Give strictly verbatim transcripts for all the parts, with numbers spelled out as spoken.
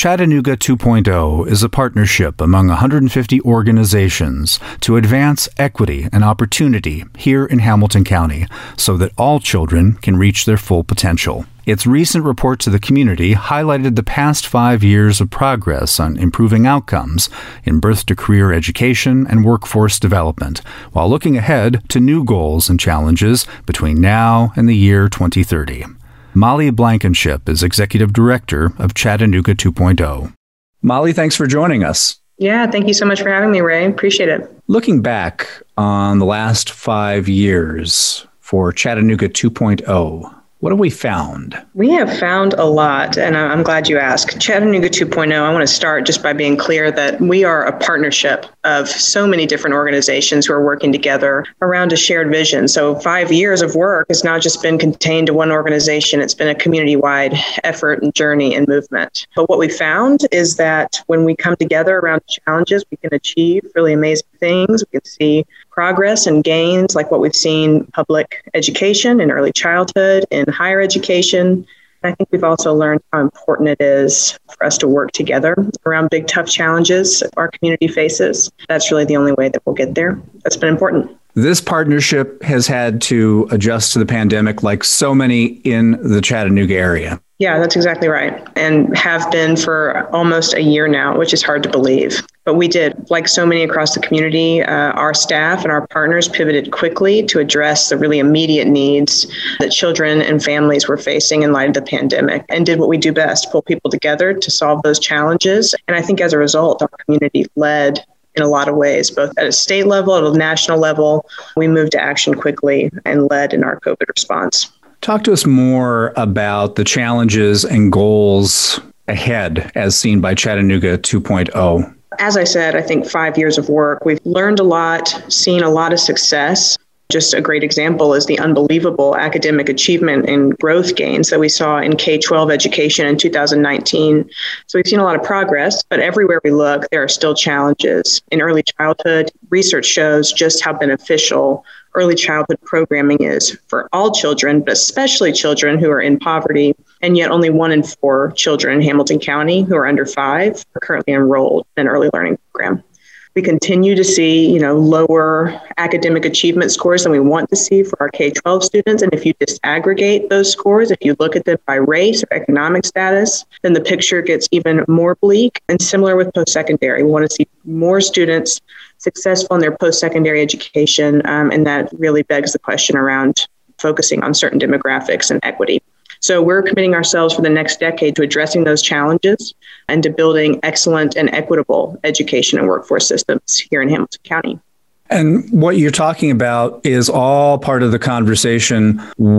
Chattanooga two point oh is a partnership among one hundred fifty organizations to advance equity and opportunity here in Hamilton County so that all children can reach their full potential. Its recent report to the community highlighted the past five years of progress on improving outcomes in birth-to-career education and workforce development, while looking ahead to new goals and challenges between now and the year twenty thirty. Molly Blankenship is Executive Director of Chattanooga two point oh. Molly, thanks for joining us. Yeah, thank you so much for having me, Ray. Appreciate it. Looking back on the last five years for Chattanooga two point oh, what have we found? We have found a lot, and I'm glad you asked. Chattanooga two point oh, I want to start just by being clear that we are a partnership of so many different organizations who are working together around a shared vision. So five years of work has not just been contained to one organization. It's been a community-wide effort and journey and movement. But what we found is that when we come together around challenges, we can achieve really amazing things. We can see progress and gains like what we've seen in public education, in early childhood, in higher education. And I think we've also learned how important it is for us to work together around big, tough challenges our community faces. That's really the only way that we'll get there. That's been important. This partnership has had to adjust to the pandemic like so many in the Chattanooga area. Yeah, that's exactly right. And have been for almost a year now, which is hard to believe. But we did, like so many across the community, uh, our staff and our partners pivoted quickly to address the really immediate needs that children and families were facing in light of the pandemic, and did what we do best, pull people together to solve those challenges. And I think as a result, our community led in a lot of ways, both at a state level, at a national level. We moved to action quickly and led in our COVID response. Talk to us more about the challenges and goals ahead as seen by Chattanooga two point oh. As I said, I think five years of work, we've learned a lot, seen a lot of success. Just a great example is the unbelievable academic achievement and growth gains that we saw in K twelve education in two thousand nineteen. So we've seen a lot of progress, but everywhere we look, there are still challenges. In early childhood, research shows just how beneficial early childhood programming is for all children, but especially children who are in poverty. And yet only one in four children in Hamilton County who are under five are currently enrolled in an early learning program. We continue to see, you know, lower academic achievement scores than we want to see for our K twelve students. And if you disaggregate those scores, if you look at them by race or economic status, then the picture gets even more bleak. And similar with post-secondary, we want to see more students successful in their post-secondary education. Um, and that really begs the question around focusing on certain demographics and equity. So we're committing ourselves for the next decade to addressing those challenges and to building excellent and equitable education and workforce systems here in Hamilton County. And what you're talking about is all part of the conversation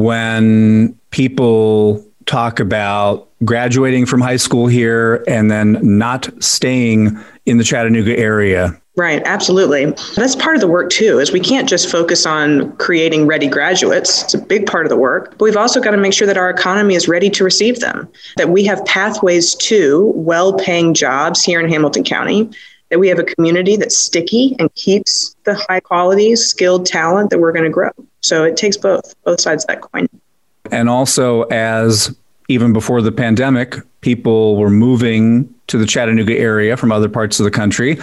when people talk about graduating from high school here and then not staying in the Chattanooga area. Right, absolutely. That's part of the work too, is we can't just focus on creating ready graduates. It's a big part of the work, but we've also got to make sure that our economy is ready to receive them, that we have pathways to well-paying jobs here in Hamilton County, that we have a community that's sticky and keeps the high quality, skilled talent that we're going to grow. So it takes both, both sides of that coin. And also, as even before the pandemic, people were moving to the Chattanooga area from other parts of the country,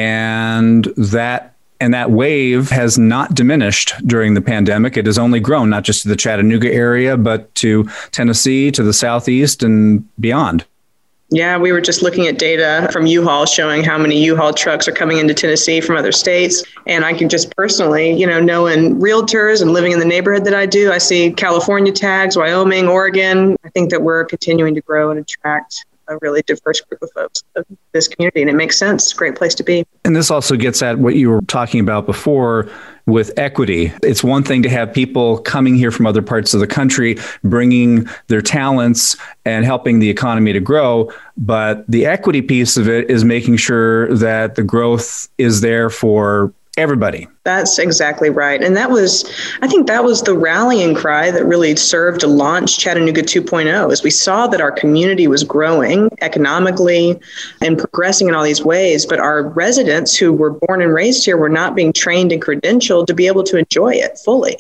and that and that wave has not diminished during the pandemic. It has only grown, not just to the Chattanooga area, but to Tennessee, to the Southeast, and beyond. Yeah, we were just looking at data from U-Haul showing how many U-Haul trucks are coming into Tennessee from other states. And I can just personally, you know, knowing realtors and living in the neighborhood that I do, I see California tags, Wyoming, Oregon. I think that we're continuing to grow and attract a really diverse group of folks of this community. And it makes sense. It's a great place to be. And this also gets at what you were talking about before with equity. It's one thing to have people coming here from other parts of the country, bringing their talents and helping the economy to grow. But the equity piece of it is making sure that the growth is there for everybody. That's exactly right. And that was, I think that was the rallying cry that really served to launch Chattanooga two point oh, as we saw that our community was growing economically and progressing in all these ways, but our residents who were born and raised here were not being trained and credentialed to be able to enjoy it fully.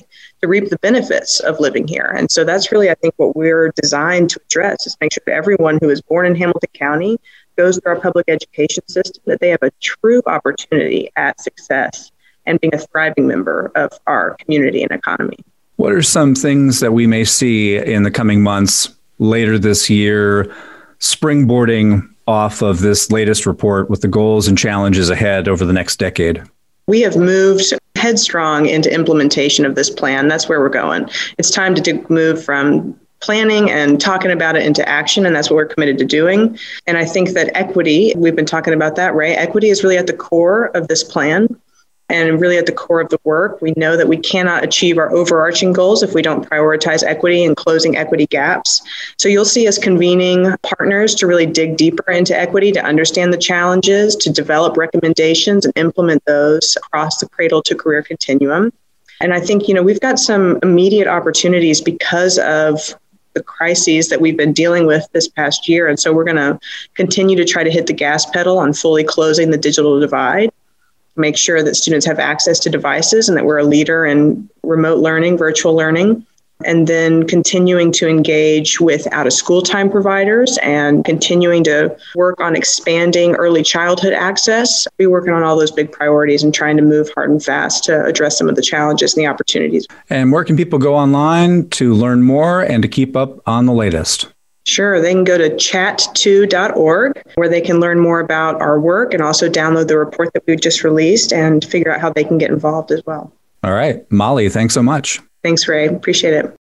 to reap the benefits of living here. And so that's really, I think, what we're designed to address, is make sure that everyone who is born in Hamilton County goes through our public education system, that they have a true opportunity at success and being a thriving member of our community and economy. What are some things that we may see in the coming months, later this year, springboarding off of this latest report with the goals and challenges ahead over the next decade? We have moved headstrong into implementation of this plan. That's where we're going. It's time to do, move from planning and talking about it into action, and that's what we're committed to doing. And I think that equity, we've been talking about that, Ray, equity is really at the core of this plan and really at the core of the work. We know that we cannot achieve our overarching goals if we don't prioritize equity and closing equity gaps. So you'll see us convening partners to really dig deeper into equity, to understand the challenges, to develop recommendations and implement those across the cradle to career continuum. And I think, you know, we've got some immediate opportunities because of the crises that we've been dealing with this past year. And so we're going to continue to try to hit the gas pedal on fully closing the digital divide, make sure that students have access to devices and that we're a leader in remote learning, virtual learning, and then continuing to engage with out-of-school time providers and continuing to work on expanding early childhood access. We're working on all those big priorities and trying to move hard and fast to address some of the challenges and the opportunities. And where can people go online to learn more and to keep up on the latest? Sure. They can go to chat two dot org, where they can learn more about our work and also download the report that we just released and figure out how they can get involved as well. All right. Molly, thanks so much. Thanks, Ray. Appreciate it.